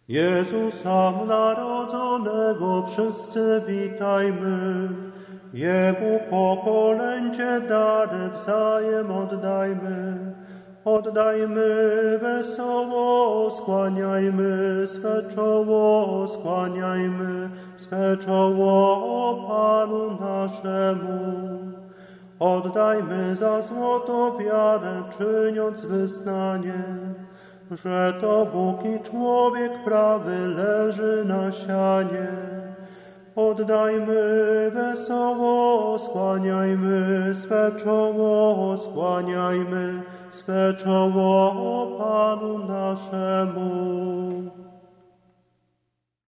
Jezusa narodzonego wszyscy witajmy, Jemu pokolędzie dary wzajem oddajmy. Oddajmy wesoło, skłaniajmy swe czoło, skłaniajmy swe czoło Panu naszemu. Oddajmy za złoto wiarę, czyniąc wyznanie, że to Bóg i człowiek prawy leży na sianie. Oddajmy wesoło, skłaniajmy swe czoło, skłaniajmy swe czoło Panu naszemu.